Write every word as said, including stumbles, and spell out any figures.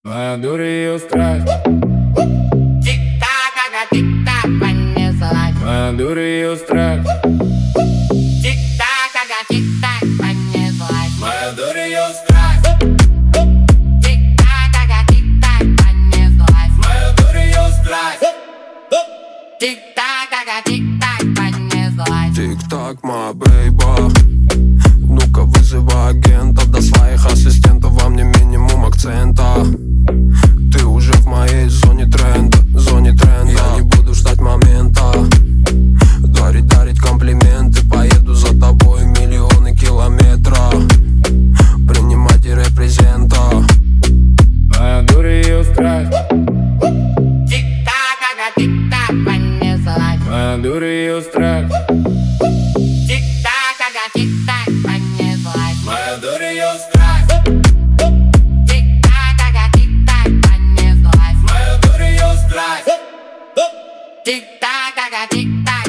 Моя дурь ее страсть. Тик-так, ага, тик-так, понеслась. Моя дурь ее страсть. Тик-так, ага, тик-так, понеслась. Моя дурь ее страсть. Тик-так, ага, тик-так, понеслась. Моя дурь ее страсть. Тик-так, ага, тик-так, понеслась. Тик-так, моя бейба. Ну-ка вызывай агента, до своих ассистентов во мне минимум акцента. Ты уже в моей зоне тренда, зоне тренда. Я не буду ждать момента, дарить, дарить комплименты. Поеду за тобой миллионы километров, принимать и репрезента. Моя дурь ее страсть. Тик-так, ага, тик-так, понеслась. Моя дурь ее страсть. Тик-так, ага, тик-так, понеслась. Моя дурь ее страсть. Тик-так, ага, тик-так, понеслась. Моя дурь ее страсть. Тик-так, ага, тик-так.